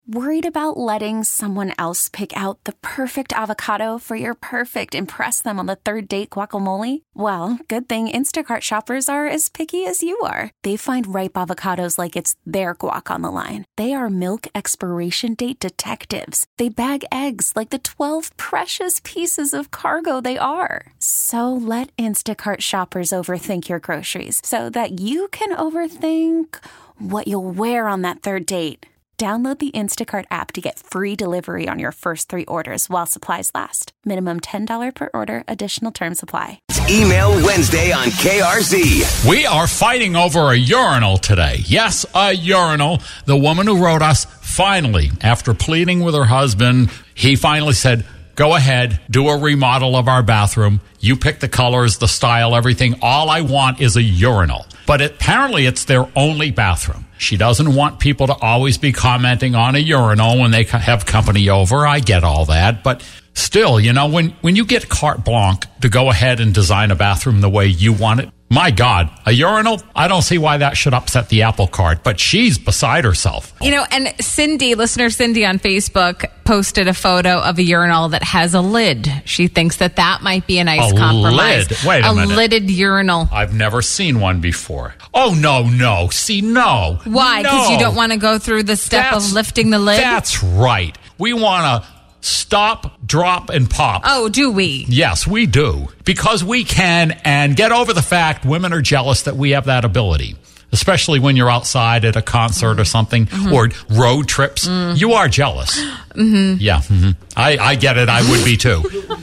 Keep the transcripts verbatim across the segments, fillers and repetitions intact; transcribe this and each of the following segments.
Worried about letting someone else pick out the perfect avocado for your perfect impress them on the third date guacamole? Well, good thing Instacart shoppers are as picky as you are. They find ripe avocados like it's their guac on the line. They are milk expiration date detectives. They bag eggs like the twelve precious pieces of cargo they are. So let Instacart shoppers overthink your groceries so that you can overthink what you'll wear on that third date. Download the Instacart app to get free delivery on your first three orders while supplies last. Minimum ten dollars per order. Additional terms apply. Email Wednesday on K R Z. We are fighting over a urinal today. Yes, a urinal. The woman who wrote us, finally, after pleading with her husband, he finally said, go ahead, do a remodel of our bathroom. You pick the colors, the style, everything. All I want is a urinal. But it, apparently it's their only bathroom. She doesn't want people to always be commenting on a urinal when they have company over. I get all that. But still, you know, when, when you get carte blanche to go ahead and design a bathroom the way you want it, my God, a urinal? I don't see why that should upset the apple cart, but she's beside herself. You know, and Cindy, listener Cindy on Facebook, posted a photo of a urinal that has a lid. She thinks that that might be a nice a compromise. Lid? Wait a, a minute. A lidded urinal. I've never seen one before. Oh, no, no. See, no. Why? Because no. you don't want to go through the step that's, of lifting the lid? That's right. We want to stop, drop, and pop. Oh, do we? Yes, we do. Because we can, and get over the fact women are jealous that we have that ability. Especially when you're outside at a concert or something, mm-hmm. or road trips. Mm. You are jealous. Mm-hmm. Yeah, mm-hmm. I, I get it. I would be too.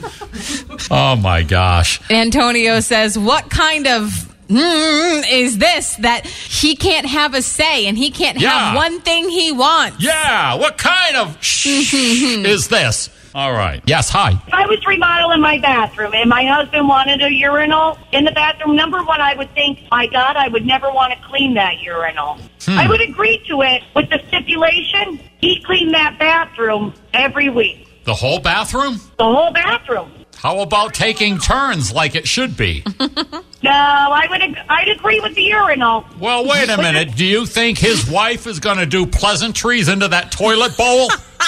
Oh, my gosh. Antonio says, what kind of... Mm, is this that he can't have a say and he can't yeah. have one thing he wants? Yeah, what kind of shh is this? All right. Yes, hi. If I was remodeling my bathroom and my husband wanted a urinal in the bathroom, number one, I would think, my God, I would never want to clean that urinal. Hmm. I would agree to it with the stipulation he cleaned that bathroom every week. The whole bathroom? The whole bathroom. How about taking turns like it should be? No, I would. I'd agree with the urinal. Well, wait a minute. Do you think his wife is going to do pleasantries into that toilet bowl?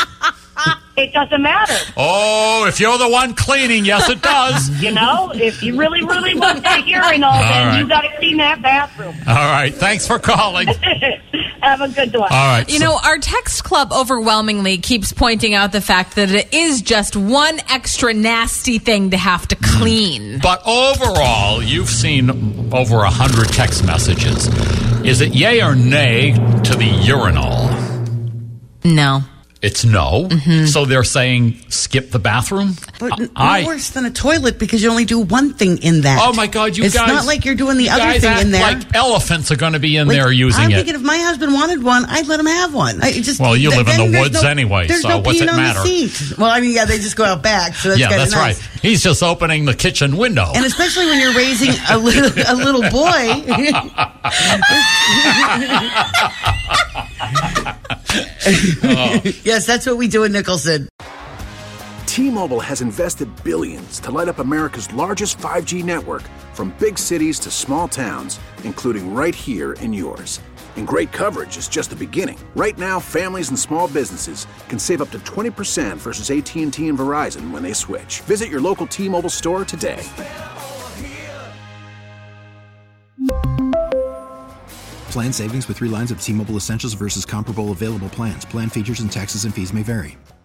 It doesn't matter. Oh, if you're the one cleaning, yes, it does. You know, if you really, really want that urinal, All then right. you got to clean that bathroom. All right. Thanks for calling. Have a good one. All right. You so- know, our text club overwhelmingly keeps pointing out the fact that it is just one extra nasty thing to have to clean. But overall, you've seen over a hundred text messages. Is it yay or nay to the urinal? No. It's no. Mm-hmm. So they're saying skip the bathroom? But no I, worse than a toilet because you only do one thing in that. Oh, my God, you it's guys. It's not like you're doing the you other guys thing act in there. like elephants are going to be in like, there using I'm it. I'm thinking if my husband wanted one, I'd let him have one. I just, well, you th- live in the woods no, anyway, there's so no what's it peeing matter? On the seat. Well, I mean, yeah, they just go out back, so that's yeah, kind of that's nice. right. He's just opening the kitchen window. And especially when you're raising a little, a little boy. oh. Yes, that's what we do in Nicholson. T-Mobile has invested billions to light up America's largest five G network, from big cities to small towns, including right here in yours. And great coverage is just the beginning. Right now, families and small businesses can save up to twenty percent versus A T and T and Verizon when they switch. Visit your local T-Mobile store today. Plan savings with three lines of T-Mobile Essentials versus comparable available plans. Plan features and taxes and fees may vary.